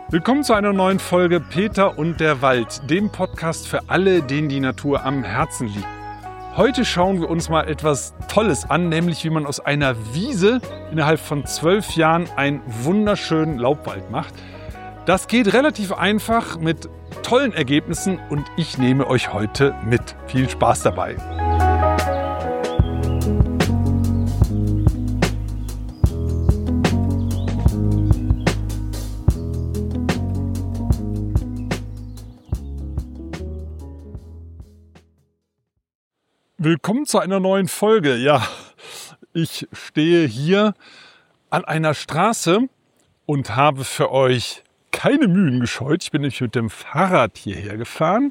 Willkommen zu einer neuen Folge Peter und der Wald, dem Podcast für alle, denen die Natur am Herzen liegt. Heute schauen wir uns mal etwas Tolles an, nämlich wie man aus einer Wiese innerhalb von 12 Jahren einen wunderschönen Laubwald macht. Das geht relativ einfach mit tollen Ergebnissen und ich nehme euch heute mit. Viel Spaß dabei! Willkommen zu einer neuen Folge. Ja, ich stehe hier an einer Straße und habe für euch keine Mühen gescheut. Ich bin nämlich mit dem Fahrrad hierher gefahren.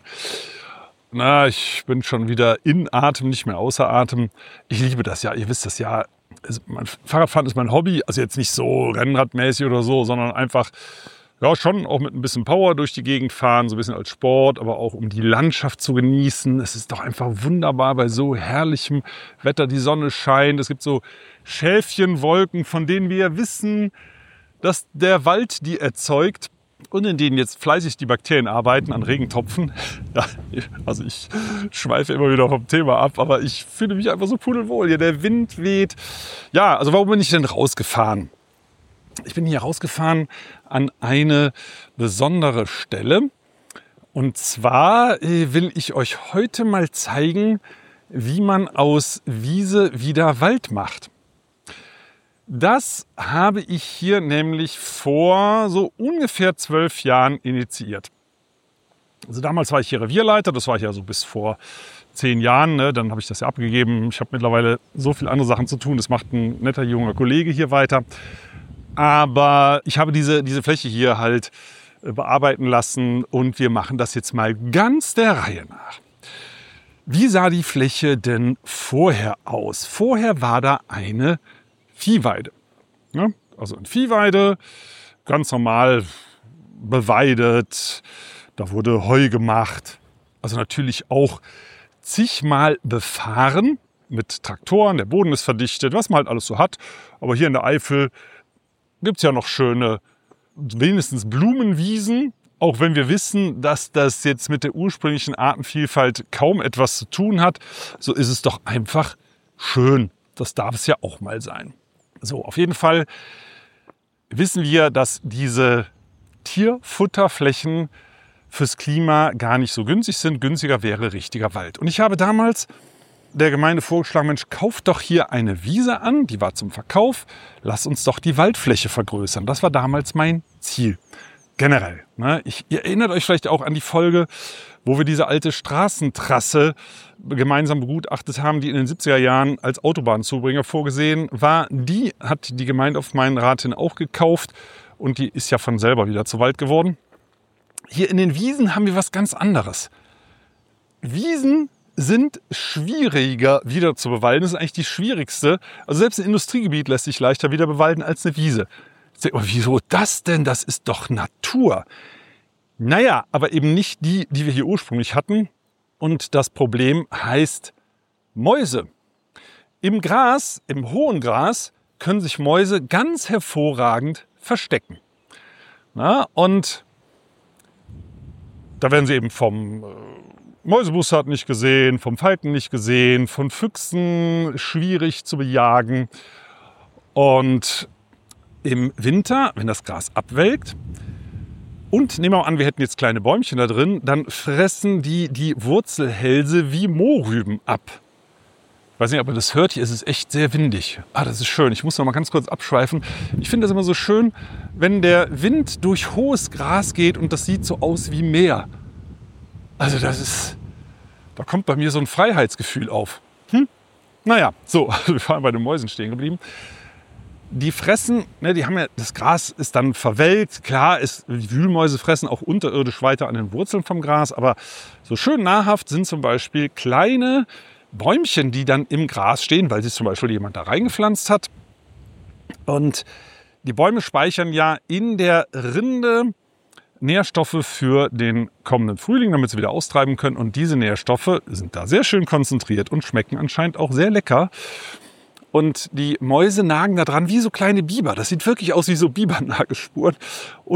Ich bin schon wieder in Atem, nicht mehr außer Atem. Ich liebe das ja, ihr wisst das ja. Fahrradfahren ist mein Hobby, also jetzt nicht so rennradmäßig oder so, sondern einfach ja, schon auch mit ein bisschen Power durch die Gegend fahren, so ein bisschen als Sport, aber auch um die Landschaft zu genießen. Es ist doch einfach wunderbar bei so herrlichem Wetter, die Sonne scheint. Es gibt so Schäfchenwolken, von denen wir ja wissen, dass der Wald die erzeugt und in denen jetzt fleißig die Bakterien arbeiten an Regentropfen. Ja, also ich schweife immer wieder vom Thema ab, aber ich fühle mich einfach so pudelwohl. Hier der Wind weht. Ja, also warum bin ich denn rausgefahren? Ich bin hier rausgefahren an eine besondere Stelle. Und zwar will ich euch heute mal zeigen, wie man aus Wiese wieder Wald macht. Das habe ich hier nämlich vor so ungefähr 12 Jahren initiiert. Also damals war ich hier Revierleiter, das war ich ja so bis vor 10 Jahren. Ne? Dann habe ich das ja abgegeben. Ich habe mittlerweile so viele andere Sachen zu tun. Das macht ein netter junger Kollege hier weiter. Aber ich habe diese Fläche hier halt bearbeiten lassen und wir machen das jetzt mal ganz der Reihe nach. Wie sah die Fläche denn vorher aus? Vorher war da eine Viehweide. Ja, also eine Viehweide, ganz normal beweidet, da wurde Heu gemacht. Also natürlich auch zigmal befahren mit Traktoren, der Boden ist verdichtet, was man halt alles so hat. Aber hier in der Eifel gibt es ja noch schöne, wenigstens Blumenwiesen, auch wenn wir wissen, dass das jetzt mit der ursprünglichen Artenvielfalt kaum etwas zu tun hat. So ist es doch einfach schön. Das darf es ja auch mal sein. So, auf jeden Fall wissen wir, dass diese Tierfutterflächen fürs Klima gar nicht so günstig sind. Günstiger wäre richtiger Wald. Und ich habe damals der Gemeinde vorgeschlagen, Mensch, kauft doch hier eine Wiese an, die war zum Verkauf, lass uns doch die Waldfläche vergrößern. Das war damals mein Ziel, generell. Ihr erinnert euch vielleicht auch an die Folge, wo wir diese alte Straßentrasse gemeinsam begutachtet haben, die in den 70er Jahren als Autobahnzubringer vorgesehen war. Die hat die Gemeinde auf meinen Rat hin auch gekauft und die ist ja von selber wieder zu Wald geworden. Hier in den Wiesen haben wir was ganz anderes. Wiesen sind schwieriger wieder zu bewalden. Das ist eigentlich die schwierigste. Also selbst ein Industriegebiet lässt sich leichter wieder bewalden als eine Wiese. Aber wieso das denn? Das ist doch Natur. Naja, aber eben nicht die wir hier ursprünglich hatten. Und das Problem heißt Mäuse. Im Gras, im hohen Gras, können sich Mäuse ganz hervorragend verstecken. Und da werden sie eben vom Mäusebussard nicht gesehen, vom Falken nicht gesehen, von Füchsen schwierig zu bejagen. Und im Winter, wenn das Gras abwelkt, und nehmen wir mal an, wir hätten jetzt kleine Bäumchen da drin, dann fressen die Wurzelhälse wie Mohrrüben ab. Ich weiß nicht, ob ihr das hört, hier ist es echt sehr windig. Das ist schön. Ich muss noch mal ganz kurz abschweifen. Ich finde das immer so schön, wenn der Wind durch hohes Gras geht und das sieht so aus wie Meer. Also da kommt bei mir so ein Freiheitsgefühl auf. Naja, so, wir waren bei den Mäusen stehen geblieben. Die fressen, die haben ja, das Gras ist dann verwelkt. Klar, die Wühlmäuse fressen auch unterirdisch weiter an den Wurzeln vom Gras. Aber so schön nahrhaft sind zum Beispiel kleine Bäumchen, die dann im Gras stehen, weil sich zum Beispiel jemand da reingepflanzt hat. Und die Bäume speichern ja in der Rinde Nährstoffe für den kommenden Frühling, damit sie wieder austreiben können. Und diese Nährstoffe sind da sehr schön konzentriert und schmecken anscheinend auch sehr lecker. Und die Mäuse nagen da dran wie so kleine Biber. Das sieht wirklich aus wie so Bibernagespuren. Und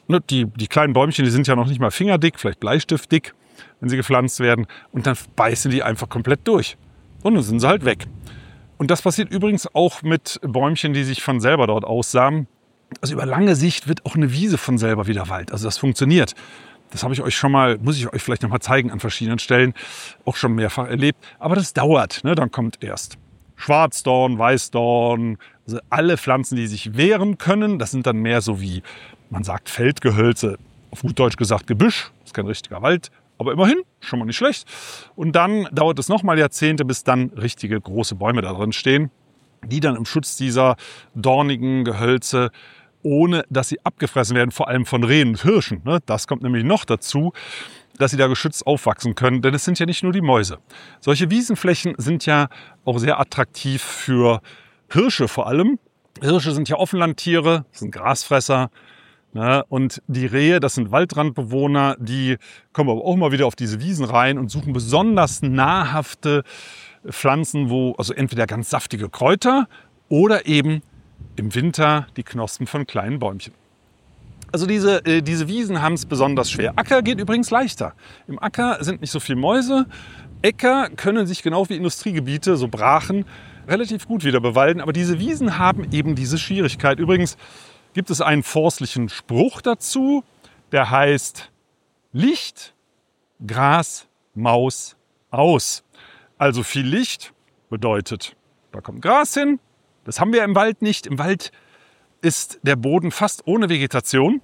Die kleinen Bäumchen, die sind ja noch nicht mal fingerdick, vielleicht bleistiftdick, wenn sie gepflanzt werden. Und dann beißen die einfach komplett durch. Und dann sind sie halt weg. Und das passiert übrigens auch mit Bäumchen, die sich von selber dort aussamen. Also über lange Sicht wird auch eine Wiese von selber wieder Wald. Also das funktioniert. Das habe ich euch schon mal, muss ich euch vielleicht noch mal zeigen an verschiedenen Stellen, auch schon mehrfach erlebt. Aber das dauert. Ne? Dann kommt erst Schwarzdorn, Weißdorn, also alle Pflanzen, die sich wehren können. Das sind dann mehr so wie, man sagt Feldgehölze, auf gut Deutsch gesagt Gebüsch. Das ist kein richtiger Wald. Aber immerhin, schon mal nicht schlecht. Und dann dauert es nochmal Jahrzehnte, bis dann richtige große Bäume da drin stehen, die dann im Schutz dieser dornigen Gehölze, ohne dass sie abgefressen werden, vor allem von Rehen und Hirschen. Das kommt nämlich noch dazu, dass sie da geschützt aufwachsen können, denn es sind ja nicht nur die Mäuse. Solche Wiesenflächen sind ja auch sehr attraktiv für Hirsche vor allem. Hirsche sind ja Offenlandtiere, sind Grasfresser. Und die Rehe, das sind Waldrandbewohner, die kommen aber auch mal wieder auf diese Wiesen rein und suchen besonders nahrhafte Pflanzen, also entweder ganz saftige Kräuter oder eben im Winter die Knospen von kleinen Bäumchen. Also diese Wiesen haben es besonders schwer. Acker geht übrigens leichter. Im Acker sind nicht so viele Mäuse. Äcker können sich genau wie Industriegebiete, so Brachen, relativ gut wieder bewalden. Aber diese Wiesen haben eben diese Schwierigkeit. Übrigens gibt es einen forstlichen Spruch dazu, der heißt Licht, Gras, Maus, aus. Also viel Licht bedeutet, da kommt Gras hin. Das haben wir im Wald nicht. Im Wald ist der Boden fast ohne Vegetation.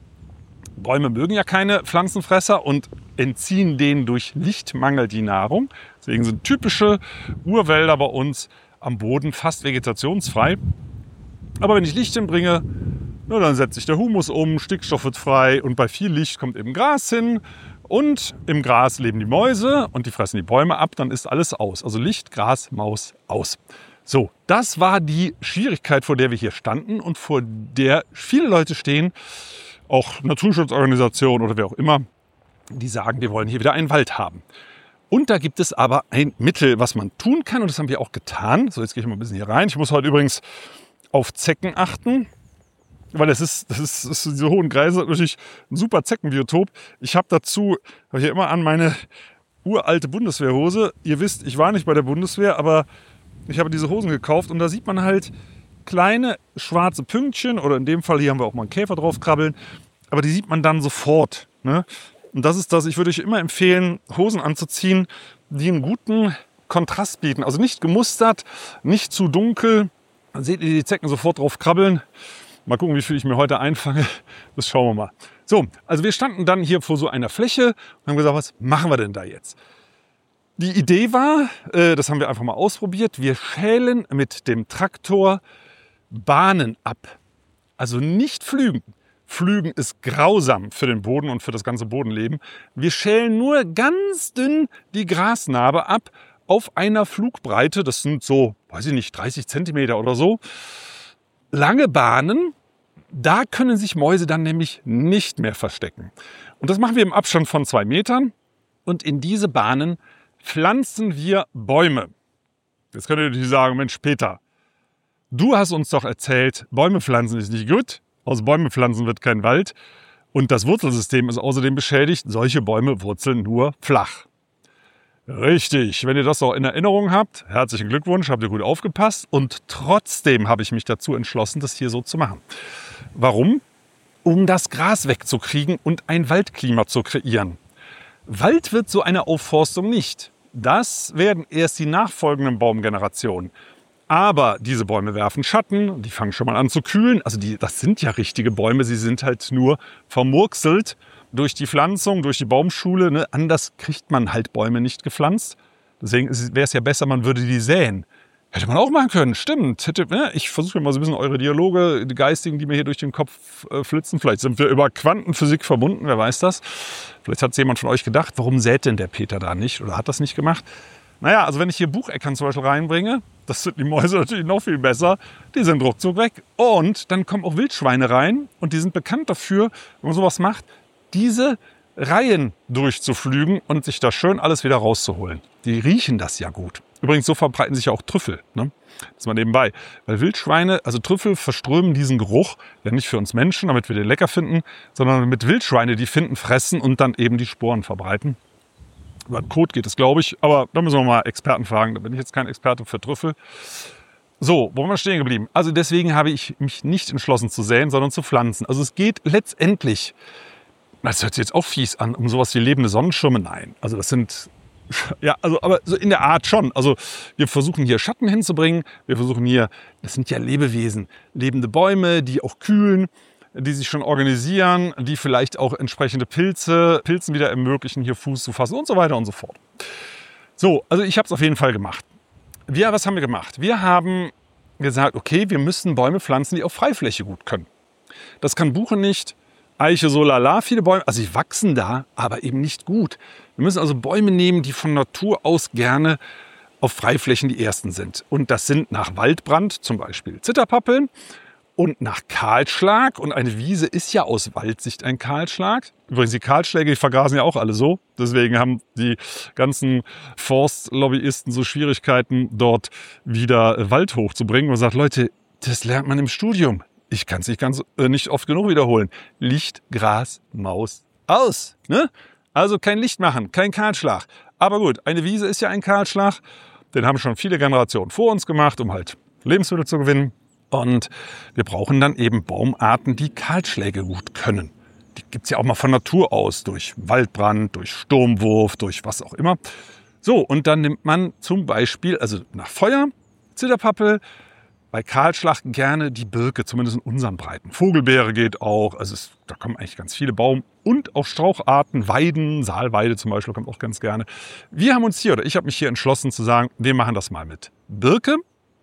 Bäume mögen ja keine Pflanzenfresser und entziehen denen durch Lichtmangel die Nahrung. Deswegen sind typische Urwälder bei uns am Boden fast vegetationsfrei. Aber wenn ich Licht hinbringe, dann setzt sich der Humus um, Stickstoff wird frei und bei viel Licht kommt eben Gras hin. Und im Gras leben die Mäuse und die fressen die Bäume ab, dann ist alles aus. Also Licht, Gras, Maus, aus. So, das war die Schwierigkeit, vor der wir hier standen und vor der viele Leute stehen, auch Naturschutzorganisationen oder wer auch immer, die sagen, wir wollen hier wieder einen Wald haben. Und da gibt es aber ein Mittel, was man tun kann und das haben wir auch getan. So, jetzt gehe ich mal ein bisschen hier rein. Ich muss heute übrigens auf Zecken achten, weil das ist diese hohen Kreise natürlich ein super Zeckenbiotop. Ich habe hier immer an meine uralte Bundeswehrhose. Ihr wisst, ich war nicht bei der Bundeswehr, aber ich habe diese Hosen gekauft und da sieht man halt kleine schwarze Pünktchen oder in dem Fall hier haben wir auch mal einen Käfer drauf krabbeln, aber die sieht man dann sofort. Ne? Und das ist das, ich würde euch immer empfehlen, Hosen anzuziehen, die einen guten Kontrast bieten. Also nicht gemustert, nicht zu dunkel. Dann seht ihr die Zecken sofort drauf krabbeln. Mal gucken, wie viel ich mir heute einfange. Das schauen wir mal. So, also wir standen dann hier vor so einer Fläche und haben gesagt, was machen wir denn da jetzt? Die Idee war, das haben wir einfach mal ausprobiert, wir schälen mit dem Traktor Bahnen ab. Also nicht pflügen. Pflügen ist grausam für den Boden und für das ganze Bodenleben. Wir schälen nur ganz dünn die Grasnarbe ab auf einer Flugbreite. Das sind so, 30 Zentimeter oder so. Lange Bahnen, da können sich Mäuse dann nämlich nicht mehr verstecken. Und das machen wir im Abstand von 2 Metern. Und in diese Bahnen pflanzen wir Bäume. Jetzt könnt ihr natürlich sagen, Mensch Peter, du hast uns doch erzählt, Bäume pflanzen ist nicht gut. Aus Bäume pflanzen wird kein Wald. Und das Wurzelsystem ist außerdem beschädigt. Solche Bäume wurzeln nur flach. Richtig, wenn ihr das auch in Erinnerung habt, herzlichen Glückwunsch, habt ihr gut aufgepasst. Und trotzdem habe ich mich dazu entschlossen, das hier so zu machen. Warum? Um das Gras wegzukriegen und ein Waldklima zu kreieren. Wald wird so eine Aufforstung nicht. Das werden erst die nachfolgenden Baumgenerationen. Aber diese Bäume werfen Schatten, die fangen schon mal an zu kühlen. Also das sind ja richtige Bäume, sie sind halt nur vermurkselt durch die Pflanzung, durch die Baumschule. Ne? Anders kriegt man halt Bäume nicht gepflanzt. Deswegen wäre es ja besser, man würde die säen. Hätte man auch machen können, stimmt. Ich versuche mal so ein bisschen eure Dialoge, die geistigen, die mir hier durch den Kopf flitzen. Vielleicht sind wir über Quantenphysik verbunden, wer weiß das. Vielleicht hat es jemand von euch gedacht, warum sät denn der Peter da nicht oder hat das nicht gemacht? Naja, also wenn ich hier Bucheckern zum Beispiel reinbringe, das sind die Mäuse natürlich noch viel besser, die sind ruckzuck weg. Und dann kommen auch Wildschweine rein und die sind bekannt dafür, wenn man sowas macht, diese Reihen durchzuflügen und sich da schön alles wieder rauszuholen. Die riechen das ja gut. Übrigens, so verbreiten sich ja auch Trüffel, ne? Das mal nebenbei. Weil Wildschweine, also Trüffel verströmen diesen Geruch, ja nicht für uns Menschen, damit wir den lecker finden, sondern mit Wildschweine, die finden, fressen und dann eben die Sporen verbreiten. Über den Kot geht es, glaube ich, aber da müssen wir mal Experten fragen. Da bin ich jetzt kein Experte für Trüffel. So, wo waren wir stehen geblieben? Also deswegen habe ich mich nicht entschlossen zu säen, sondern zu pflanzen. Also es geht letztendlich, das hört sich jetzt auch fies an, um sowas wie lebende Sonnenschirme. Nein, also das sind, ja, also aber so in der Art schon. Also wir versuchen hier Schatten hinzubringen. Wir versuchen hier, das sind ja Lebewesen, lebende Bäume, die auch kühlen, die sich schon organisieren, die vielleicht auch entsprechende Pilzen wieder ermöglichen, hier Fuß zu fassen und so weiter und so fort. So, also ich habe es auf jeden Fall gemacht. Was haben wir gemacht? Wir haben gesagt, okay, wir müssen Bäume pflanzen, die auf Freifläche gut können. Das kann Buche nicht, Eiche so lala, viele Bäume, also sie wachsen da, aber eben nicht gut. Wir müssen also Bäume nehmen, die von Natur aus gerne auf Freiflächen die ersten sind. Und das sind nach Waldbrand zum Beispiel Zitterpappeln und nach Kahlschlag. Und eine Wiese ist ja aus Waldsicht ein Kahlschlag. Übrigens, die Kahlschläge, die vergrasen ja auch alle so. Deswegen haben die ganzen Forstlobbyisten so Schwierigkeiten, dort wieder Wald hochzubringen. Man sagt, Leute, das lernt man im Studium. Ich kann es nicht oft genug wiederholen. Licht, Gras, Maus, aus. Ne? Also kein Licht machen, kein Kahlschlag. Aber gut, eine Wiese ist ja ein Kahlschlag. Den haben schon viele Generationen vor uns gemacht, um halt Lebensmittel zu gewinnen. Und wir brauchen dann eben Baumarten, die Kahlschläge gut können. Die gibt es ja auch mal von Natur aus, durch Waldbrand, durch Sturmwurf, durch was auch immer. So, und dann nimmt man zum Beispiel, also nach Feuer, Zitterpappel, bei Kahlschlag gerne die Birke, zumindest in unseren Breiten. Vogelbeere geht auch, also da kommen eigentlich ganz viele Baum- und auch Straucharten, Weiden, Saalweide zum Beispiel kommt auch ganz gerne. Ich habe mich hier entschlossen zu sagen, wir machen das mal mit Birke.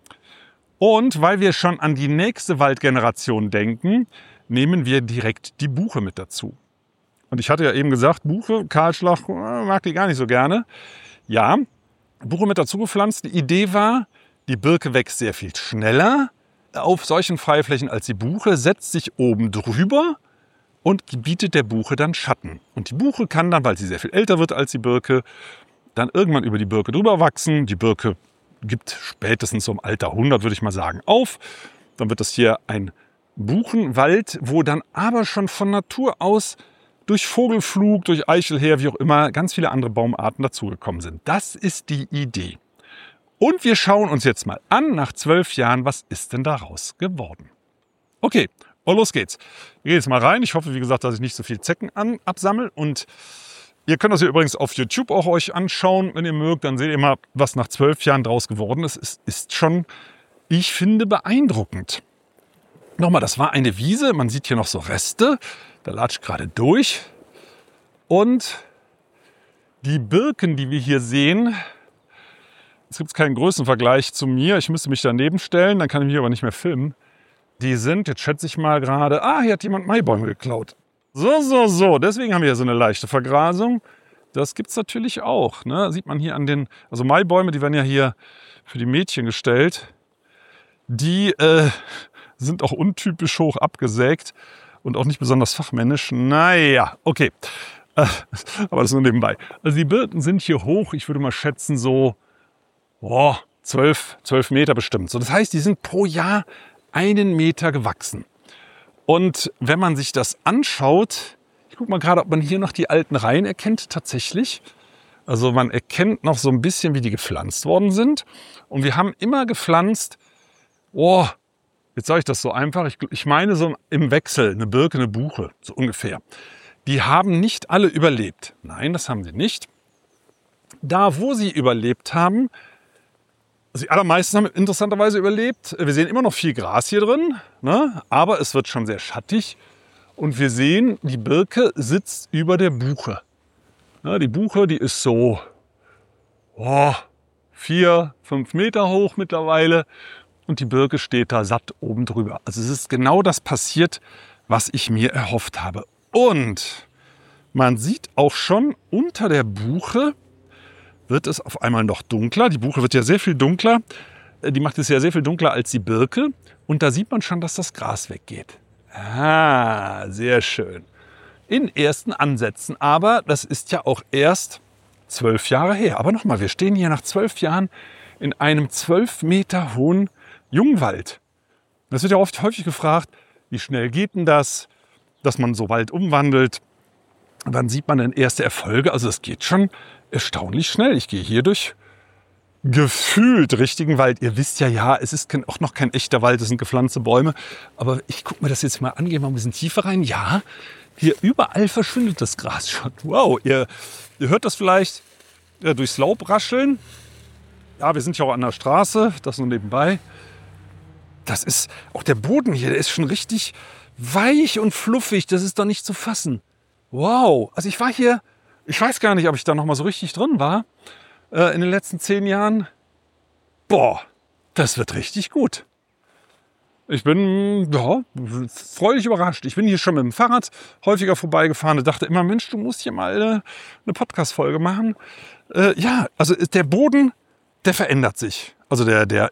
Und weil wir schon an die nächste Waldgeneration denken, nehmen wir direkt die Buche mit dazu. Und ich hatte ja eben gesagt, Buche, Kahlschlag, mag die gar nicht so gerne. Ja, Buche mit dazu gepflanzt. Die Idee war, die Birke wächst sehr viel schneller auf solchen Freiflächen als die Buche, setzt sich oben drüber und bietet der Buche dann Schatten. Und die Buche kann dann, weil sie sehr viel älter wird als die Birke, dann irgendwann über die Birke drüber wachsen. Die Birke gibt spätestens so im Alter 100, würde ich mal sagen, auf. Dann wird das hier ein Buchenwald, wo dann aber schon von Natur aus durch Vogelflug, durch Eichelheer, wie auch immer, ganz viele andere Baumarten dazugekommen sind. Das ist die Idee. Und wir schauen uns jetzt mal an, nach 12 Jahren, was ist denn daraus geworden? Okay, und los geht's. Wir gehen jetzt mal rein. Ich hoffe, wie gesagt, dass ich nicht so viel Zecken absammle. Und ihr könnt das hier übrigens auf YouTube auch euch anschauen, wenn ihr mögt. Dann seht ihr mal, was nach 12 Jahren draus geworden ist. Es ist schon, ich finde, beeindruckend. Nochmal, das war eine Wiese. Man sieht hier noch so Reste. Da latscht gerade durch. Und die Birken, die wir hier sehen, es gibt keinen Größenvergleich zu mir. Ich müsste mich daneben stellen, dann kann ich mich aber nicht mehr filmen. Die sind, jetzt schätze ich mal gerade, hier hat jemand Maibäume geklaut. So. Deswegen haben wir hier so eine leichte Vergrasung. Das gibt es natürlich auch. Ne? Sieht man hier an den, also Maibäume, die werden ja hier für die Mädchen gestellt. Die sind auch untypisch hoch abgesägt und auch nicht besonders fachmännisch. Naja, okay. Aber das nur nebenbei. Also die Birken sind hier hoch, ich würde mal schätzen so 12 Meter bestimmt. So, das heißt, die sind pro Jahr 1 Meter gewachsen. Und wenn man sich das anschaut, ich gucke mal gerade, ob man hier noch die alten Reihen erkennt tatsächlich. Also man erkennt noch so ein bisschen, wie die gepflanzt worden sind. Und wir haben immer gepflanzt, jetzt sage ich das so einfach, ich meine so im Wechsel, eine Birke, eine Buche, so ungefähr. Die haben nicht alle überlebt. Nein, das haben sie nicht. Da, wo sie überlebt haben, also die allermeisten haben interessanterweise überlebt. Wir sehen immer noch viel Gras hier drin, ne? Aber es wird schon sehr schattig. Und wir sehen, die Birke sitzt über der Buche. Ja, die Buche, die ist so 4, 5 Meter hoch mittlerweile. Und die Birke steht da satt oben drüber. Also es ist genau das passiert, was ich mir erhofft habe. Und man sieht auch schon unter der Buche, wird es auf einmal noch dunkler. Die Buche wird ja sehr viel dunkler. Die macht es ja sehr viel dunkler als die Birke. Und da sieht man schon, dass das Gras weggeht. Sehr schön. In ersten Ansätzen. Aber das ist ja auch erst 12 Jahre her. Aber nochmal, wir stehen hier nach 12 Jahren in einem 12 Meter hohen Jungwald. Das wird ja häufig gefragt, wie schnell geht denn das, dass man so Wald umwandelt. Und dann sieht man dann erste Erfolge. Also es geht schon erstaunlich schnell. Ich gehe hier durch gefühlt richtigen Wald. Ihr wisst ja, es ist auch noch kein echter Wald, es sind gepflanzte Bäume. Aber ich gucke mir das jetzt mal an, gehe mal ein bisschen tiefer rein. Ja, hier überall verschwindet das Gras schon. Wow, ihr hört das vielleicht durchs Laub rascheln. Ja, wir sind ja auch an der Straße, das nur nebenbei. Das ist, auch der Boden hier, der ist schon richtig weich und fluffig. Das ist doch nicht zu fassen. Wow, also ich war hier, ich weiß gar nicht, ob ich da noch mal so richtig drin war. In den letzten 10 Jahren, das wird richtig gut. Ich bin freudig überrascht. Ich bin hier schon mit dem Fahrrad häufiger vorbeigefahren und dachte immer, Mensch, du musst hier mal eine Podcast-Folge machen. Also der Boden, der verändert sich. Also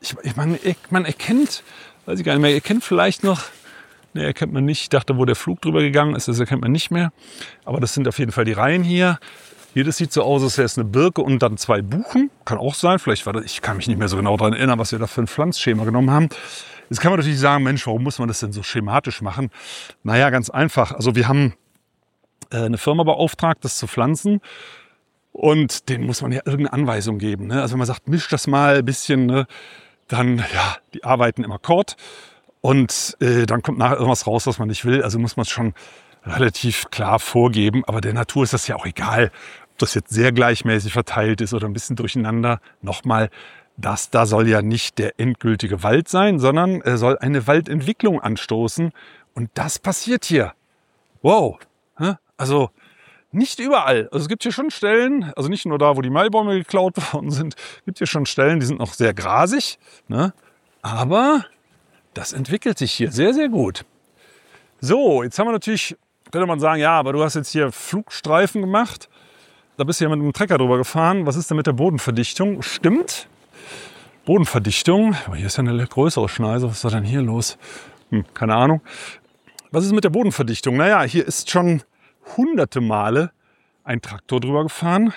man erkennt, weiß ich gar nicht mehr, ihr kennt vielleicht noch, ne, erkennt man nicht, ich dachte, wo der Flug drüber gegangen ist, das erkennt man nicht mehr. Aber das sind auf jeden Fall die Reihen hier. Hier, das sieht so aus, als wäre es eine Birke und dann 2 Buchen. Kann auch sein, vielleicht war das, ich kann mich nicht mehr so genau daran erinnern, was wir da für ein Pflanzschema genommen haben. Jetzt kann man natürlich sagen, Mensch, warum muss man das denn so schematisch machen? Naja, ganz einfach. Also wir haben eine Firma beauftragt, das zu pflanzen. Und denen muss man ja irgendeine Anweisung geben. Ne? Also wenn man sagt, misch das mal ein bisschen, ne? Dann, ja, die arbeiten im Akkord. Und dann kommt nachher irgendwas raus, was man nicht will. Also muss man es schon relativ klar vorgeben. Aber der Natur ist das ja auch egal, ob das jetzt sehr gleichmäßig verteilt ist oder ein bisschen durcheinander. Nochmal, das da soll ja nicht der endgültige Wald sein, sondern er soll eine Waldentwicklung anstoßen. Und das passiert hier. Wow. Also nicht überall. Also es gibt hier schon Stellen, also nicht nur da, wo die Maibäume geklaut worden sind, gibt hier schon Stellen, die sind noch sehr grasig. Ne? Aber das entwickelt sich hier sehr, sehr gut. So, jetzt haben wir natürlich, könnte man sagen, ja, aber du hast jetzt hier Flugstreifen gemacht. Da bist du ja mit einem Trecker drüber gefahren. Was ist denn mit der Bodenverdichtung? Stimmt. Bodenverdichtung. Aber hier ist ja eine größere Schneise. Was ist da denn hier los? Keine Ahnung. Was ist mit der Bodenverdichtung? Naja, hier ist schon hunderte Male ein Traktor drüber gefahren.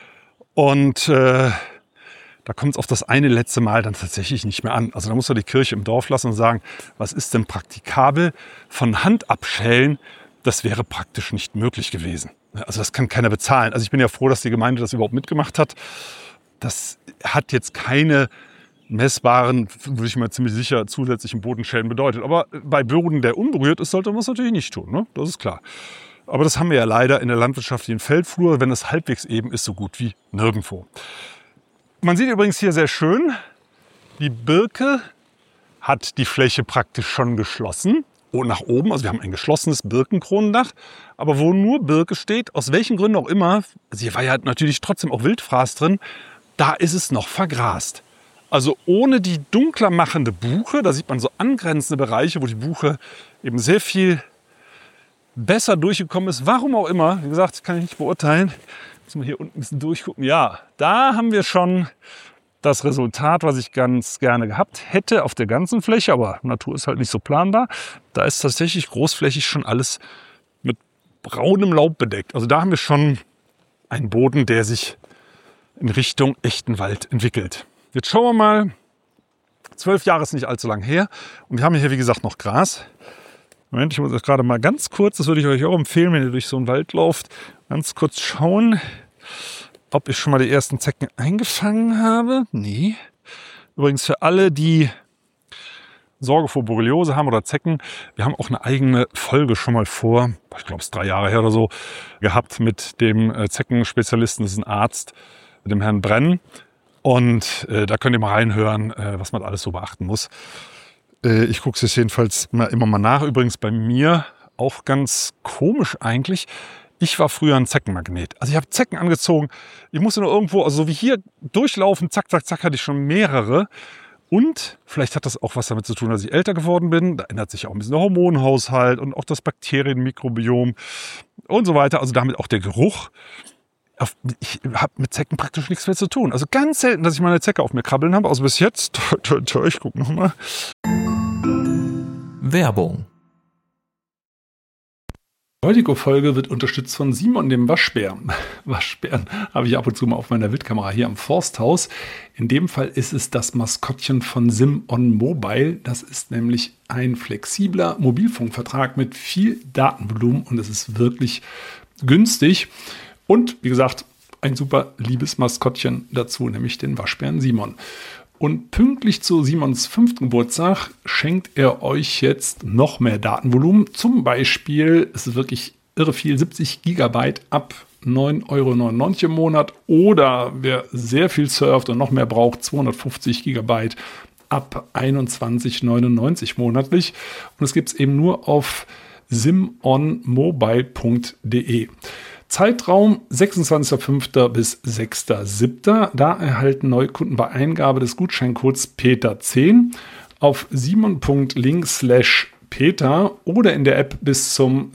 Und da kommt es auf das eine letzte Mal dann tatsächlich nicht mehr an. Also da muss man die Kirche im Dorf lassen und sagen, was ist denn praktikabel? Von Hand abschälen, das wäre praktisch nicht möglich gewesen. Also das kann keiner bezahlen. Also ich bin ja froh, dass die Gemeinde das überhaupt mitgemacht hat. Das hat jetzt keine messbaren, würde ich mal ziemlich sicher, zusätzlichen Bodenschäden bedeutet. Aber bei Boden, der unberührt ist, sollte man es natürlich nicht tun. Ne? Das ist klar. Aber das haben wir ja leider in der landwirtschaftlichen Feldflur, wenn es halbwegs eben ist, so gut wie nirgendwo. Man sieht übrigens hier sehr schön, die Birke hat die Fläche praktisch schon geschlossen. Und nach oben, also wir haben ein geschlossenes Birkenkronendach, aber wo nur Birke steht, aus welchen Gründen auch immer, also hier war ja natürlich trotzdem auch Wildfraß drin, da ist es noch vergrast. Also ohne die dunkler machende Buche, da sieht man so angrenzende Bereiche, wo die Buche eben sehr viel besser durchgekommen ist. Warum auch immer, wie gesagt, kann ich nicht beurteilen. Müssen wir hier unten ein bisschen durchgucken. Ja, da haben wir schon das Resultat, was ich ganz gerne gehabt hätte auf der ganzen Fläche. Aber Natur ist halt nicht so planbar. Da ist tatsächlich großflächig schon alles mit braunem Laub bedeckt. Also da haben wir schon einen Boden, der sich in Richtung echten Wald entwickelt. Jetzt schauen wir mal. 12 Jahre ist nicht allzu lang her. Und wir haben hier, wie gesagt, noch Gras. Moment, ich muss das gerade mal ganz kurz, das würde ich euch auch empfehlen, wenn ihr durch so einen Wald lauft, ganz kurz schauen, ob ich schon mal die ersten Zecken eingefangen habe. Nee. Übrigens für alle, die Sorge vor Borreliose haben oder Zecken, wir haben auch eine eigene Folge schon mal vor, ich glaube es ist 3 Jahre her oder so, gehabt mit dem Zeckenspezialisten, das ist ein Arzt, mit dem Herrn Brenn. Und da könnt ihr mal reinhören, was man alles so beachten muss. Ich gucke es jetzt jedenfalls immer mal nach. Übrigens bei mir auch ganz komisch eigentlich. Ich war früher ein Zeckenmagnet. Also ich habe Zecken angezogen. Ich musste nur irgendwo, also so wie hier durchlaufen, zack, zack, zack, hatte ich schon mehrere. Und vielleicht hat das auch was damit zu tun, dass ich älter geworden bin. Da ändert sich auch ein bisschen der Hormonhaushalt und auch das Bakterienmikrobiom und so weiter. Also damit auch der Geruch. Ich habe mit Zecken praktisch nichts mehr zu tun. Also ganz selten, dass ich mal eine Zecke auf mir krabbeln habe. Also bis jetzt, ich gucke nochmal. Werbung. Die heutige Folge wird unterstützt von Simon, dem Waschbär. Waschbären habe ich ab und zu mal auf meiner Wildkamera hier am Forsthaus. In dem Fall ist es das Maskottchen von Sim-On Mobile. Das ist nämlich ein flexibler Mobilfunkvertrag mit viel Datenvolumen und es ist wirklich günstig. Und wie gesagt, ein super liebes Maskottchen dazu, nämlich den Waschbären Simon. Und pünktlich zu Simons 5. Geburtstag schenkt er euch jetzt noch mehr Datenvolumen. Zum Beispiel, es ist wirklich irre viel, 70 GB ab 9,99 € im Monat. Oder wer sehr viel surft und noch mehr braucht, 250 GB ab 21,99 € monatlich. Und es gibt es eben nur auf simonmobile.de. Zeitraum 26.05. bis 6.07. Da erhalten Neukunden bei Eingabe des Gutscheincodes PETER10 auf simon.link/Peter oder in der App bis zum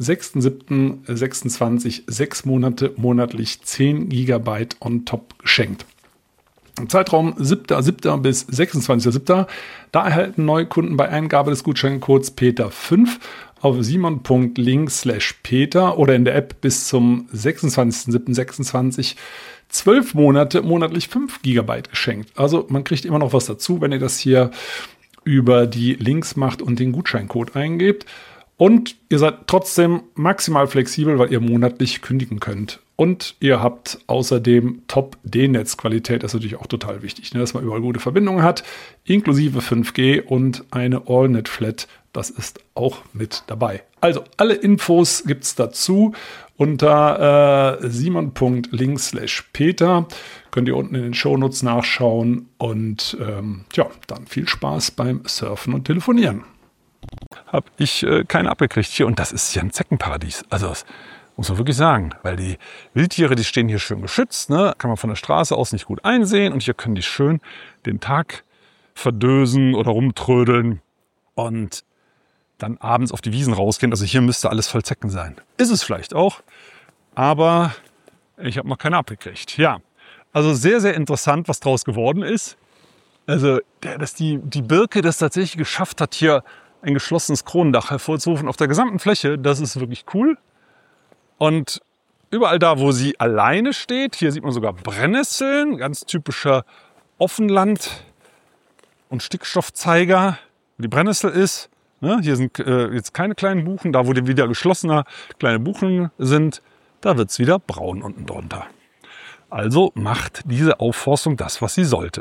6.07.26 6 Monate monatlich 10 GB on top geschenkt. Im Zeitraum 7.07. bis 26.07. da erhalten Neukunden bei Eingabe des Gutscheincodes PETER5 auf simon.link/Peter oder in der App bis zum 26.07.26 12 Monate monatlich 5 GB geschenkt. Also man kriegt immer noch was dazu, wenn ihr das hier über die Links macht und den Gutscheincode eingebt. Und ihr seid trotzdem maximal flexibel, weil ihr monatlich kündigen könnt. Und ihr habt außerdem Top-D-Netzqualität, das ist natürlich auch total wichtig, dass man überall gute Verbindungen hat, inklusive 5G und eine All-Net-Flat, das ist auch mit dabei. Also alle Infos gibt es dazu unter simon.link/Peter. Könnt ihr unten in den Shownotes nachschauen und dann viel Spaß beim Surfen und Telefonieren. Habe ich keine abgekriegt hier und das ist ja ein Zeckenparadies. Also das muss man wirklich sagen, weil die Wildtiere, die stehen hier schön geschützt, ne? Kann man von der Straße aus nicht gut einsehen und hier können die schön den Tag verdösen oder rumtrödeln und dann abends auf die Wiesen rausgehen. Also hier müsste alles voll Zecken sein. Ist es vielleicht auch, aber ich habe noch keine abgekriegt. Ja, also sehr, sehr interessant, was draus geworden ist. Also, dass die Birke das tatsächlich geschafft hat, hier ein geschlossenes Kronendach hervorzurufen auf der gesamten Fläche, das ist wirklich cool. Und überall da, wo sie alleine steht, hier sieht man sogar Brennnesseln, ganz typischer Offenland- und Stickstoffzeiger, wo die Brennnessel ist. Ne, hier sind jetzt keine kleinen Buchen, da wo die wieder geschlossener kleine Buchen sind, da wird es wieder braun unten drunter. Also macht diese Aufforstung das, was sie sollte.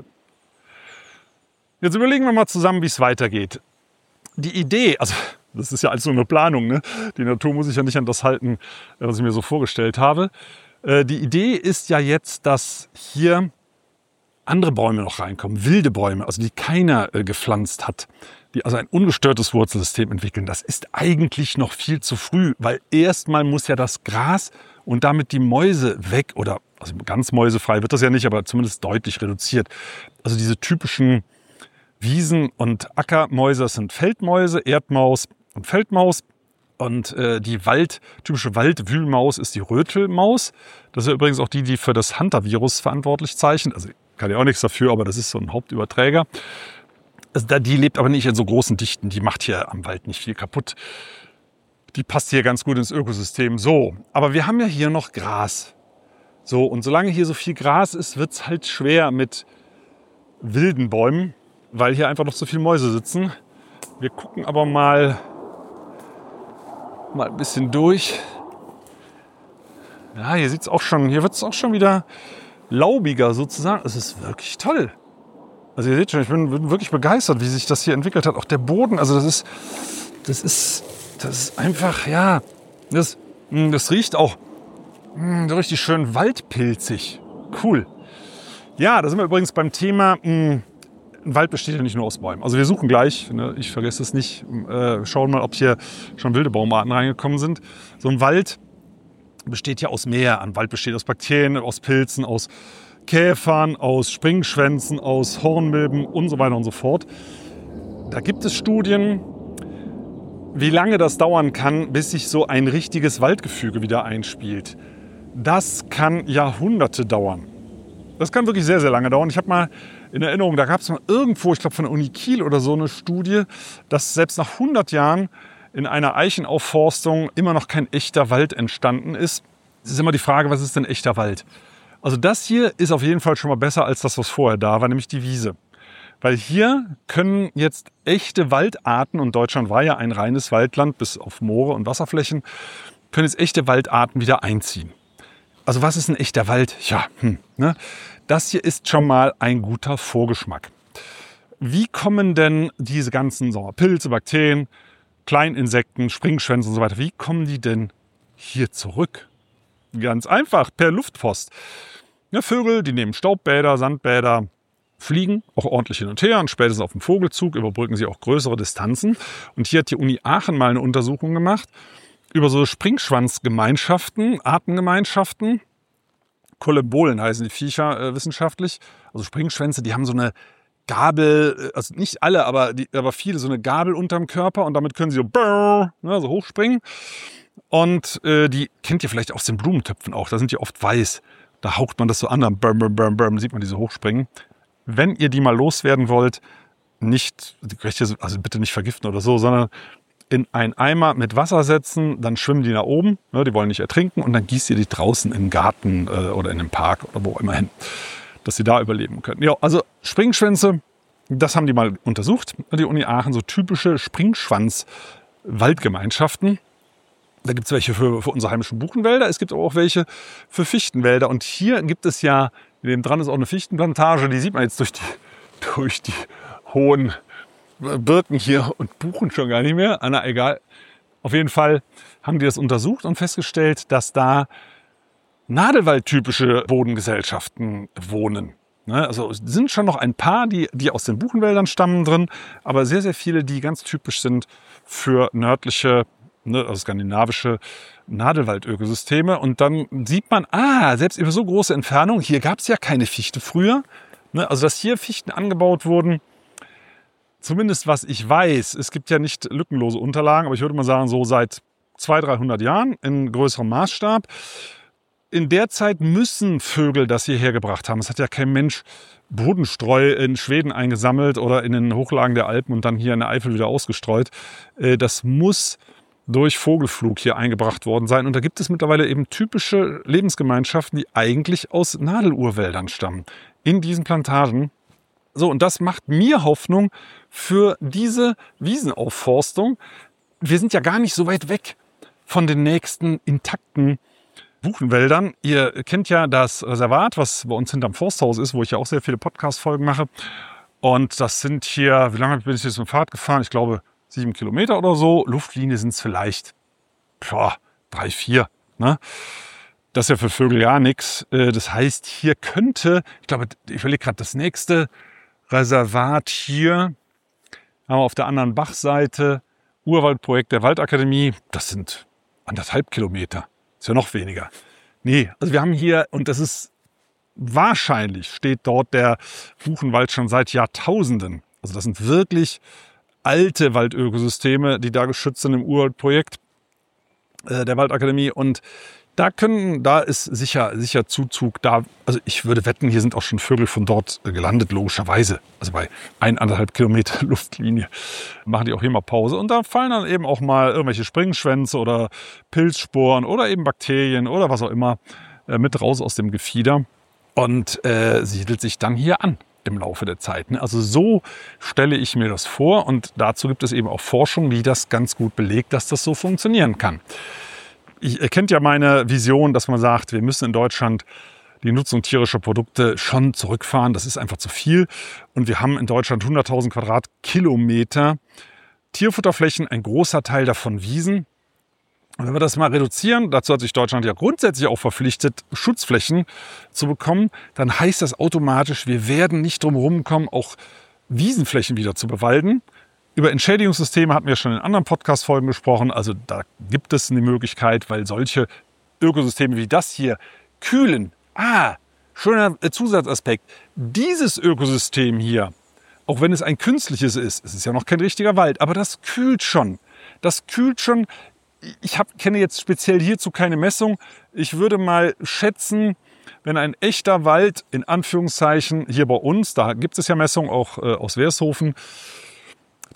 Jetzt überlegen wir mal zusammen, wie es weitergeht. Die Idee, also das ist ja alles nur eine Planung, ne? Die Natur muss sich ja nicht an das halten, was ich mir so vorgestellt habe. Die Idee ist ja jetzt, dass hier andere Bäume noch reinkommen, wilde Bäume, also die keiner gepflanzt hat, die also ein ungestörtes Wurzelsystem entwickeln. Das ist eigentlich noch viel zu früh, weil erstmal muss ja das Gras und damit die Mäuse weg, oder also ganz mäusefrei wird das ja nicht, aber zumindest deutlich reduziert. Also diese typischen Wiesen- und Ackermäuse, das sind Feldmäuse, Erdmaus und Feldmaus. Und die typische Waldwühlmaus ist die Rötelmaus. Das ist ja übrigens auch die für das Hunter-Virus verantwortlich zeichnet. Also kann ja auch nichts dafür, aber das ist so ein Hauptüberträger. Also die lebt aber nicht in so großen Dichten. Die macht hier am Wald nicht viel kaputt. Die passt hier ganz gut ins Ökosystem. So, aber wir haben ja hier noch Gras. So, und solange hier so viel Gras ist, wird es halt schwer mit wilden Bäumen, weil hier einfach noch so viele Mäuse sitzen. Wir gucken aber mal ein bisschen durch. Ja, hier sieht's auch schon, hier wird es auch schon wieder laubiger sozusagen. Es ist wirklich toll. Also ihr seht schon, ich bin wirklich begeistert, wie sich das hier entwickelt hat. Auch der Boden, also das ist einfach, ja, das riecht auch so richtig schön waldpilzig. Cool. Ja, da sind wir übrigens beim Thema, ein Wald besteht ja nicht nur aus Bäumen. Also wir suchen gleich, ne, ich vergesse es nicht, schauen mal, ob hier schon wilde Baumarten reingekommen sind. So ein Wald besteht ja aus mehr. Ein Wald besteht aus Bakterien, aus Pilzen, aus Käfern, aus Springschwänzen, aus Hornmilben und so weiter und so fort. Da gibt es Studien, wie lange das dauern kann, bis sich so ein richtiges Waldgefüge wieder einspielt. Das kann Jahrhunderte dauern. Das kann wirklich sehr, sehr lange dauern. Ich habe mal in Erinnerung, da gab es mal irgendwo, ich glaube von der Uni Kiel oder so, eine Studie, dass selbst nach 100 Jahren in einer Eichenaufforstung immer noch kein echter Wald entstanden ist. Es ist immer die Frage, was ist denn echter Wald? Also das hier ist auf jeden Fall schon mal besser als das, was vorher da war, nämlich die Wiese. Weil hier können jetzt echte Waldarten, und Deutschland war ja ein reines Waldland, bis auf Moore und Wasserflächen, können jetzt echte Waldarten wieder einziehen. Also was ist ein echter Wald? Ja, das hier ist schon mal ein guter Vorgeschmack. Wie kommen denn diese ganzen Pilze, Bakterien, Kleininsekten, Springschwänze und so weiter, wie kommen die denn hier zurück? Ganz einfach, per Luftpost. Ja, Vögel, die nehmen Staubbäder, Sandbäder, fliegen auch ordentlich hin und her und spätestens auf dem Vogelzug überbrücken sie auch größere Distanzen. Und hier hat die Uni Aachen mal eine Untersuchung gemacht über so Springschwanzgemeinschaften, Artengemeinschaften. Kollembolen heißen die Viecher wissenschaftlich. Also Springschwänze, die haben so eine Gabel, also nicht alle, aber viele, so eine Gabel unterm Körper und damit können sie so hochspringen. Und die kennt ihr vielleicht aus den Blumentöpfen auch, da sind die oft weiß. Da haucht man das so an, dann sieht man die so hochspringen. Wenn ihr die mal loswerden wollt, also bitte nicht vergiften oder so, sondern in einen Eimer mit Wasser setzen, dann schwimmen die nach oben, die wollen nicht ertrinken und dann gießt ihr die draußen in den Garten oder in den Park oder wo auch immer hin, dass sie da überleben können. Ja, also Springschwänze, das haben die mal untersucht, die Uni Aachen, so typische Springschwanz-Waldgemeinschaften. Da gibt es welche für unsere heimischen Buchenwälder, es gibt aber auch welche für Fichtenwälder. Und hier gibt es ja, neben dran ist auch eine Fichtenplantage, die sieht man jetzt durch die hohen Birken hier und Buchen schon gar nicht mehr. Na, egal. Auf jeden Fall haben die das untersucht und festgestellt, dass da nadelwaldtypische Bodengesellschaften wohnen. Also es sind schon noch ein paar, die aus den Buchenwäldern stammen drin, aber sehr, sehr viele, die ganz typisch sind für nördliche, also skandinavische Nadelwaldökosysteme. Und dann sieht man, selbst über so große Entfernung, hier gab es ja keine Fichte früher. Also dass hier Fichten angebaut wurden, zumindest was ich weiß, es gibt ja nicht lückenlose Unterlagen, aber ich würde mal sagen, so seit 200-300 Jahren in größerem Maßstab. In der Zeit müssen Vögel das hierher gebracht haben. Es hat ja kein Mensch Bodenstreu in Schweden eingesammelt oder in den Hochlagen der Alpen und dann hier in der Eifel wieder ausgestreut. Das muss durch Vogelflug hier eingebracht worden sein. Und da gibt es mittlerweile eben typische Lebensgemeinschaften, die eigentlich aus Nadelurwäldern stammen. In diesen Plantagen. So, und das macht mir Hoffnung für diese Wiesenaufforstung. Wir sind ja gar nicht so weit weg von den nächsten intakten Buchenwäldern. Ihr kennt ja das Reservat, was bei uns hinterm Forsthaus ist, wo ich ja auch sehr viele Podcast-Folgen mache. Und das sind hier, wie lange bin ich jetzt mit dem Fahrrad gefahren? Ich glaube 7 Kilometer oder so. Luftlinie sind es vielleicht 3, 4. Ne? Das ist ja für Vögel ja nichts. Das heißt, hier könnte, ich überlege gerade, das nächste Reservat hier haben wir auf der anderen Bachseite, Urwaldprojekt der Waldakademie, das sind 1,5 Kilometer. Ist ja noch weniger. Nee, also wir haben hier, und das ist wahrscheinlich, steht dort der Buchenwald schon seit Jahrtausenden. Also das sind wirklich alte Waldökosysteme, die da geschützt sind im Urwaldprojekt der Waldakademie. Und da ist sicher Zuzug da. Also ich würde wetten, hier sind auch schon Vögel von dort gelandet, logischerweise. Also bei 1,5 Kilometer Luftlinie machen die auch hier mal Pause. Und da fallen dann eben auch mal irgendwelche Springschwänze oder Pilzsporen oder eben Bakterien oder was auch immer mit raus aus dem Gefieder und siedelt sich dann hier an im Laufe der Zeit. Also so stelle ich mir das vor und dazu gibt es eben auch Forschung, die das ganz gut belegt, dass das so funktionieren kann. Ihr kennt ja meine Vision, dass man sagt, wir müssen in Deutschland die Nutzung tierischer Produkte schon zurückfahren. Das ist einfach zu viel. Und wir haben in Deutschland 100.000 Quadratkilometer Tierfutterflächen, ein großer Teil davon Wiesen. Und wenn wir das mal reduzieren, dazu hat sich Deutschland ja grundsätzlich auch verpflichtet, Schutzflächen zu bekommen, dann heißt das automatisch, wir werden nicht drum herum kommen, auch Wiesenflächen wieder zu bewalden. Über Entschädigungssysteme hatten wir schon in anderen Podcast-Folgen gesprochen. Also da gibt es eine Möglichkeit, weil solche Ökosysteme wie das hier kühlen. Schöner Zusatzaspekt. Dieses Ökosystem hier, auch wenn es ein künstliches ist, es ist ja noch kein richtiger Wald, aber das kühlt schon. Das kühlt schon. Ich kenne jetzt speziell hierzu keine Messung. Ich würde mal schätzen, wenn ein echter Wald, in Anführungszeichen, hier bei uns, da gibt es ja Messungen auch aus Wershofen,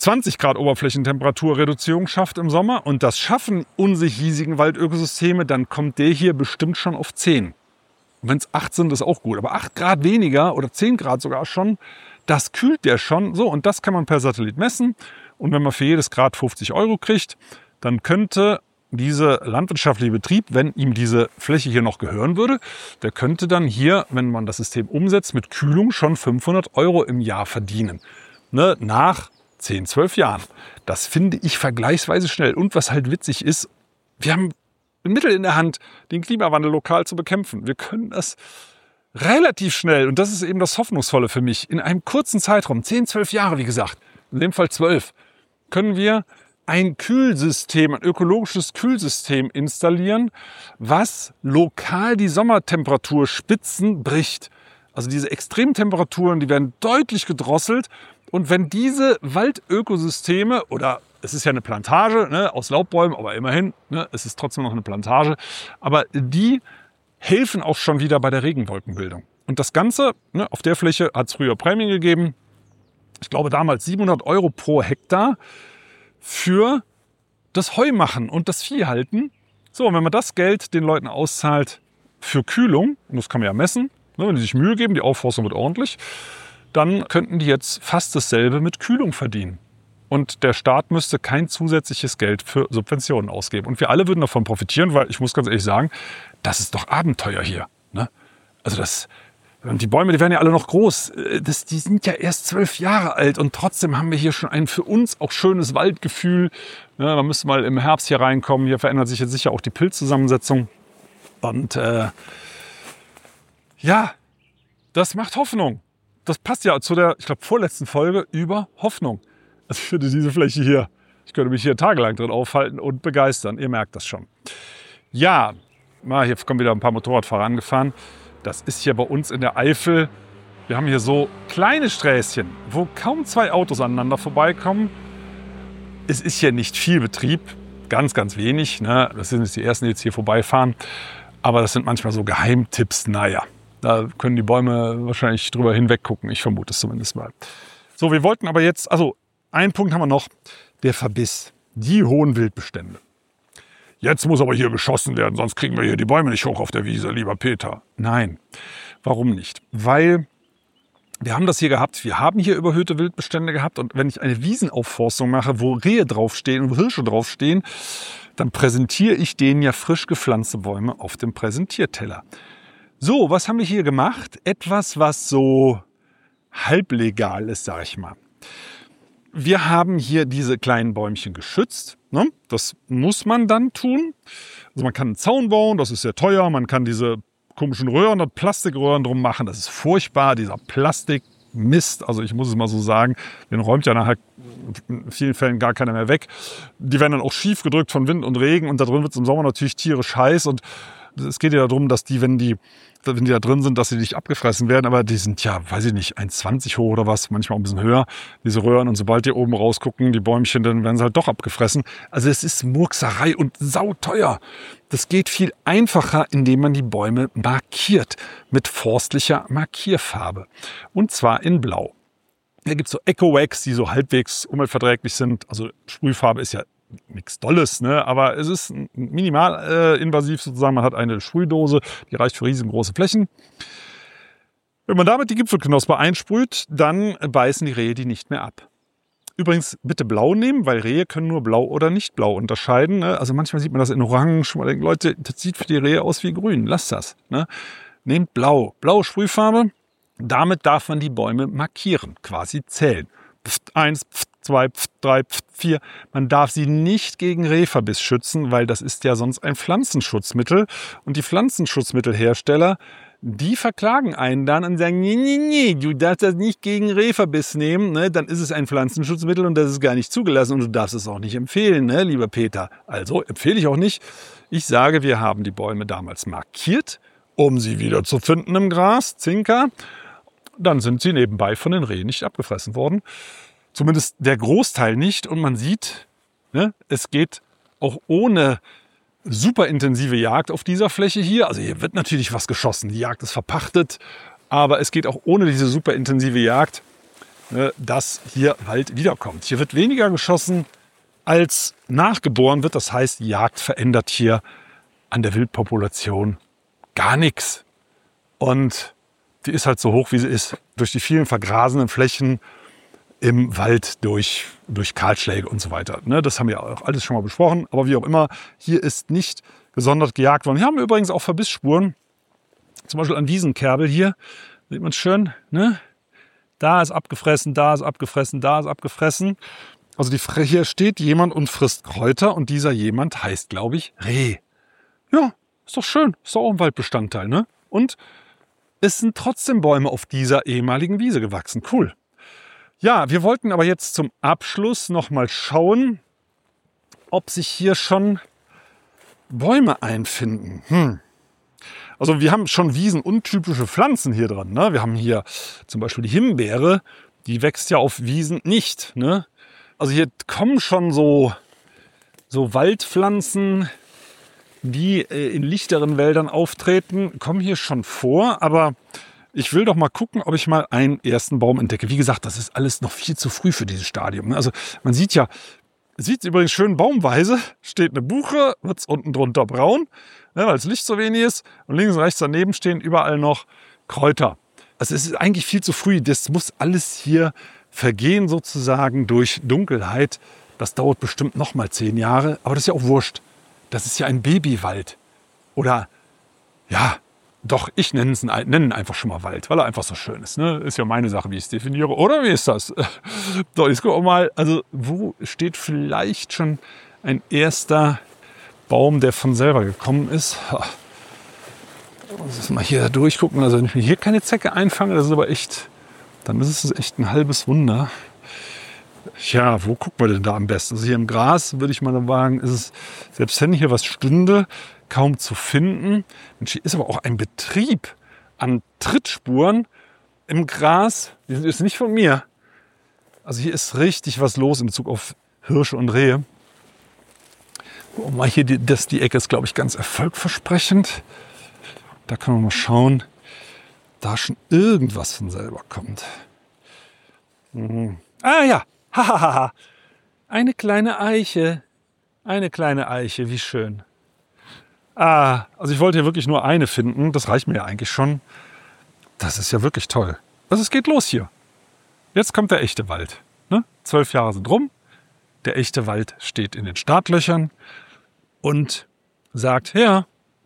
20 Grad Oberflächentemperaturreduzierung schafft im Sommer und das schaffen unsere hiesigen Waldökosysteme, dann kommt der hier bestimmt schon auf 10. Und wenn es 8 sind, ist auch gut. Aber 8 Grad weniger oder 10 Grad sogar schon, das kühlt der schon. So, und das kann man per Satellit messen. Und wenn man für jedes Grad 50 € kriegt, dann könnte dieser landwirtschaftliche Betrieb, wenn ihm diese Fläche hier noch gehören würde, der könnte dann hier, wenn man das System umsetzt, mit Kühlung schon 500 € im Jahr verdienen. Ne, nach 10, 12 Jahren. Das finde ich vergleichsweise schnell. Und was halt witzig ist, wir haben ein Mittel in der Hand, den Klimawandel lokal zu bekämpfen. Wir können das relativ schnell, und das ist eben das Hoffnungsvolle für mich, in einem kurzen Zeitraum, 10, 12 Jahre, wie gesagt, in dem Fall 12, können wir ein Kühlsystem, ein ökologisches Kühlsystem installieren, was lokal die Sommertemperaturspitzen bricht. Also diese extremen Temperaturen, die werden deutlich gedrosselt. Und wenn diese Waldökosysteme, oder es ist ja eine Plantage, ne, aus Laubbäumen, aber immerhin, ne, es ist trotzdem noch eine Plantage, aber die helfen auch schon wieder bei der Regenwolkenbildung. Und das Ganze, ne, auf der Fläche hat es früher Prämien gegeben, ich glaube damals 700 € pro Hektar für das Heumachen und das Viehhalten. So, und wenn man das Geld den Leuten auszahlt für Kühlung, und das kann man ja messen, ne, wenn die sich Mühe geben, die Aufforstung wird ordentlich, dann könnten die jetzt fast dasselbe mit Kühlung verdienen. Und der Staat müsste kein zusätzliches Geld für Subventionen ausgeben. Und wir alle würden davon profitieren, weil ich muss ganz ehrlich sagen, das ist doch Abenteuer hier. Ne? Also die Bäume, die werden ja alle noch groß. Die sind ja erst 12 Jahre alt und trotzdem haben wir hier schon ein für uns auch schönes Waldgefühl. Ne, man müsste mal im Herbst hier reinkommen. Hier verändert sich jetzt sicher auch die Pilzzusammensetzung. Und ja, das macht Hoffnung. Das passt ja zu der, ich glaube, vorletzten Folge über Hoffnung. Also ich finde diese Fläche hier, ich könnte mich hier tagelang drin aufhalten und begeistern. Ihr merkt das schon. Ja, hier kommen wieder ein paar Motorradfahrer angefahren. Das ist hier bei uns in der Eifel. Wir haben hier so kleine Sträßchen, wo kaum 2 Autos aneinander vorbeikommen. Es ist hier nicht viel Betrieb, ganz, ganz wenig. Ne? Das sind jetzt die ersten, die jetzt hier vorbeifahren. Aber das sind manchmal so Geheimtipps. Naja, da können die Bäume wahrscheinlich drüber hinweg gucken. Ich vermute es zumindest mal. So, wir wollten aber jetzt, also einen Punkt haben wir noch, der Verbiss, die hohen Wildbestände. Jetzt muss aber hier geschossen werden, sonst kriegen wir hier die Bäume nicht hoch auf der Wiese, lieber Peter. Nein, warum nicht? Weil wir haben das hier gehabt, wir haben hier überhöhte Wildbestände gehabt und wenn ich eine Wiesenaufforstung mache, wo Rehe draufstehen und Hirsche draufstehen, dann präsentiere ich denen ja frisch gepflanzte Bäume auf dem Präsentierteller. So, was haben wir hier gemacht? Etwas, was so halblegal ist, sag ich mal. Wir haben hier diese kleinen Bäumchen geschützt. Ne? Das muss man dann tun. Also man kann einen Zaun bauen, das ist sehr teuer. Man kann diese komischen Röhren und Plastikröhren drum machen. Das ist furchtbar, dieser Plastikmist. Also ich muss es mal so sagen, den räumt ja nachher in vielen Fällen gar keiner mehr weg. Die werden dann auch schief gedrückt von Wind und Regen und da drin wird es im Sommer natürlich tierisch heiß. Und es geht ja darum, dass wenn die da drin sind, dass sie nicht abgefressen werden, aber die sind ja, weiß ich nicht, 1,20 hoch oder was, manchmal auch ein bisschen höher, diese Röhren. Und sobald die oben rausgucken, die Bäumchen, dann werden sie halt doch abgefressen. Also es ist Murkserei und sauteuer. Das geht viel einfacher, indem man die Bäume markiert mit forstlicher Markierfarbe. Und zwar in Blau. Da gibt es so Eco-Wax, die so halbwegs umweltverträglich sind. Also Sprühfarbe ist ja nichts Dolles, ne? Aber es ist minimal invasiv sozusagen. Man hat eine Sprühdose, die reicht für riesengroße Flächen. Wenn man damit die Gipfelknospe einsprüht, dann beißen die Rehe die nicht mehr ab. Übrigens bitte blau nehmen, weil Rehe können nur blau oder nicht blau unterscheiden. Ne? Also manchmal sieht man das in Orange. Man denkt, Leute, das sieht für die Rehe aus wie grün. Lasst das. Ne? Nehmt blau. Blaue Sprühfarbe. Damit darf man die Bäume markieren, quasi zählen. Pft 1, Pft 2, Pft 3, Pft 4. Man darf sie nicht gegen Rehverbiss schützen, weil das ist ja sonst ein Pflanzenschutzmittel. Und die Pflanzenschutzmittelhersteller, die verklagen einen dann und sagen, nee, du darfst das nicht gegen Rehverbiss nehmen, ne? Dann ist es ein Pflanzenschutzmittel und das ist gar nicht zugelassen und du darfst es auch nicht empfehlen, ne, lieber Peter. Also empfehle ich auch nicht. Ich sage, wir haben die Bäume damals markiert, um sie wieder zu finden im Gras, Zinker. Dann sind sie nebenbei von den Rehen nicht abgefressen worden. Zumindest der Großteil nicht. Und man sieht, ne, es geht auch ohne super intensive Jagd auf dieser Fläche hier. Also hier wird natürlich was geschossen. Die Jagd ist verpachtet. Aber es geht auch ohne diese super intensive Jagd dass hier Wald wiederkommt. Hier wird weniger geschossen, als nachgeboren wird. Das heißt, die Jagd verändert hier an der Wildpopulation gar nichts. Und die ist halt so hoch, wie sie ist, durch die vielen vergrasenen Flächen im Wald, durch Kahlschläge und so weiter. Das haben wir auch alles schon mal besprochen. Aber wie auch immer, hier ist nicht gesondert gejagt worden. Hier haben wir übrigens auch Verbissspuren. Zum Beispiel an Wiesenkerbel hier. Sieht man es schön, ne? Da ist abgefressen, da ist abgefressen, da ist abgefressen. Also hier steht jemand und frisst Kräuter und dieser jemand heißt, glaube ich, Reh. Ja, ist doch schön. Ist doch auch ein Waldbestandteil, ne? Und es sind trotzdem Bäume auf dieser ehemaligen Wiese gewachsen. Cool. Ja, wir wollten aber jetzt zum Abschluss noch mal schauen, ob sich hier schon Bäume einfinden. Also wir haben schon wiesenuntypische Pflanzen hier dran. Ne? Wir haben hier zum Beispiel die Himbeere, die wächst ja auf Wiesen nicht. Ne? Also hier kommen schon so Waldpflanzen, die in lichteren Wäldern auftreten, kommen hier schon vor. Aber ich will doch mal gucken, ob ich mal einen ersten Baum entdecke. Wie gesagt, das ist alles noch viel zu früh für dieses Stadium. Ne? Also man sieht ja, sieht übrigens schön baumweise, steht eine Buche, wird es unten drunter braun, weil das Licht so wenig ist. Und links und rechts daneben stehen überall noch Kräuter. Also es ist eigentlich viel zu früh. Das muss alles hier vergehen sozusagen durch Dunkelheit. Das dauert bestimmt noch mal 10 Jahre. Aber das ist ja auch wurscht. Das ist ja ein Babywald. Oder, ja, doch, ich nenne ihn einfach schon mal Wald, weil er einfach so schön ist. Ne? Ist ja meine Sache, wie ich es definiere. Oder wie ist das? So, jetzt gucken wir mal, also wo steht vielleicht schon ein erster Baum, der von selber gekommen ist. Lass mal hier durchgucken. Also wenn ich mir hier keine Zecke einfange, das ist aber echt, dann ist es echt ein halbes Wunder. Ja, wo gucken wir denn da am besten? Also hier im Gras, würde ich mal sagen, ist es, selbst wenn hier was stünde, kaum zu finden. Mensch, hier ist aber auch ein Betrieb an Trittspuren im Gras. Die sind jetzt nicht von mir. Also hier ist richtig was los in Bezug auf Hirsche und Rehe. Oh, mal hier, die Ecke ist, glaube ich, ganz erfolgversprechend. Da kann man mal schauen, da schon irgendwas von selber kommt. Ah ja, hahaha, eine kleine Eiche. Eine kleine Eiche, wie schön. Also ich wollte hier wirklich nur eine finden. Das reicht mir ja eigentlich schon. Das ist ja wirklich toll. Also es geht los hier. Jetzt kommt der echte Wald. Ne? 12 Jahre sind rum. Der echte Wald steht in den Startlöchern und sagt, ja,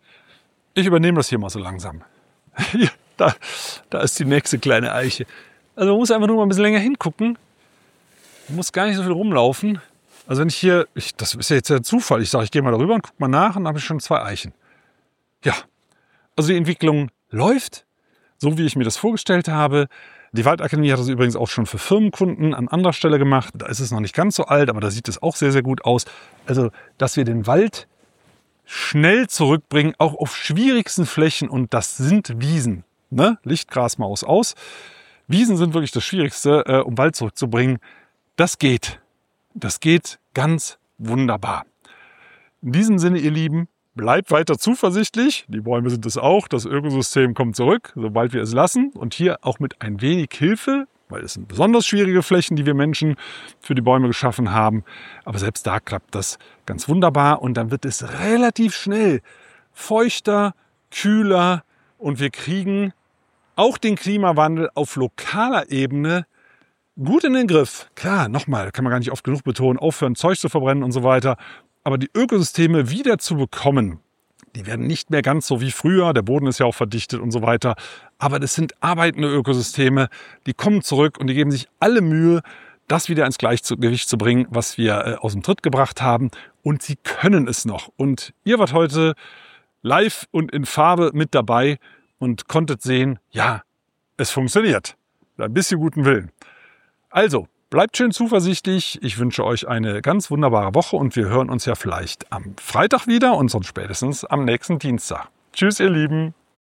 ich übernehme das hier mal so langsam. Hier, da ist die nächste kleine Eiche. Also man muss einfach nur mal ein bisschen länger hingucken. Man muss gar nicht so viel rumlaufen. Also wenn ich hier, das ist ja jetzt der Zufall, ich sage, ich gehe mal darüber und gucke mal nach und dann habe ich schon 2 Eichen. Ja, also die Entwicklung läuft, so wie ich mir das vorgestellt habe. Die Waldakademie hat das übrigens auch schon für Firmenkunden an anderer Stelle gemacht. Da ist es noch nicht ganz so alt, aber da sieht es auch sehr, sehr gut aus. Also, dass wir den Wald schnell zurückbringen, auch auf schwierigsten Flächen, und das sind Wiesen. Ne? Lichtgras mal aus. Wiesen sind wirklich das Schwierigste, um Wald zurückzubringen. Das geht. Das geht ganz wunderbar. In diesem Sinne, ihr Lieben, bleibt weiter zuversichtlich. Die Bäume sind es auch. Das Ökosystem kommt zurück, sobald wir es lassen. Und hier auch mit ein wenig Hilfe, weil es sind besonders schwierige Flächen, die wir Menschen für die Bäume geschaffen haben. Aber selbst da klappt das ganz wunderbar. Und dann wird es relativ schnell feuchter, kühler. Und wir kriegen auch den Klimawandel auf lokaler Ebene gut in den Griff. Klar, nochmal, kann man gar nicht oft genug betonen, aufhören, Zeug zu verbrennen und so weiter. Aber die Ökosysteme wieder zu bekommen, die werden nicht mehr ganz so wie früher. Der Boden ist ja auch verdichtet und so weiter. Aber das sind arbeitende Ökosysteme, die kommen zurück und die geben sich alle Mühe, das wieder ins Gleichgewicht zu bringen, was wir aus dem Tritt gebracht haben. Und sie können es noch. Und ihr wart heute live und in Farbe mit dabei und konntet sehen, ja, es funktioniert. Ein bisschen guten Willen. Also, bleibt schön zuversichtlich. Ich wünsche euch eine ganz wunderbare Woche und wir hören uns ja vielleicht am Freitag wieder und sonst spätestens am nächsten Dienstag. Tschüss, ihr Lieben.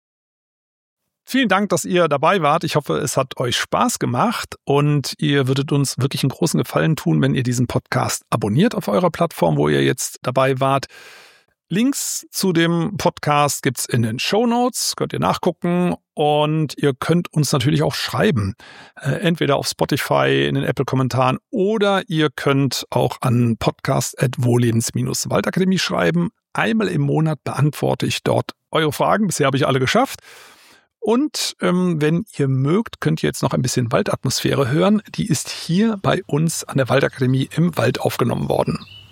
Vielen Dank, dass ihr dabei wart. Ich hoffe, es hat euch Spaß gemacht und ihr würdet uns wirklich einen großen Gefallen tun, wenn ihr diesen Podcast abonniert auf eurer Plattform, wo ihr jetzt dabei wart. Links zu dem Podcast gibt's in den Shownotes, könnt ihr nachgucken und ihr könnt uns natürlich auch schreiben. Entweder auf Spotify, in den Apple-Kommentaren oder ihr könnt auch an podcast@wohllebens-waldakademie schreiben. Einmal im Monat beantworte ich dort eure Fragen. Bisher habe ich alle geschafft. Und wenn ihr mögt, könnt ihr jetzt noch ein bisschen Waldatmosphäre hören. Die ist hier bei uns an der Waldakademie im Wald aufgenommen worden.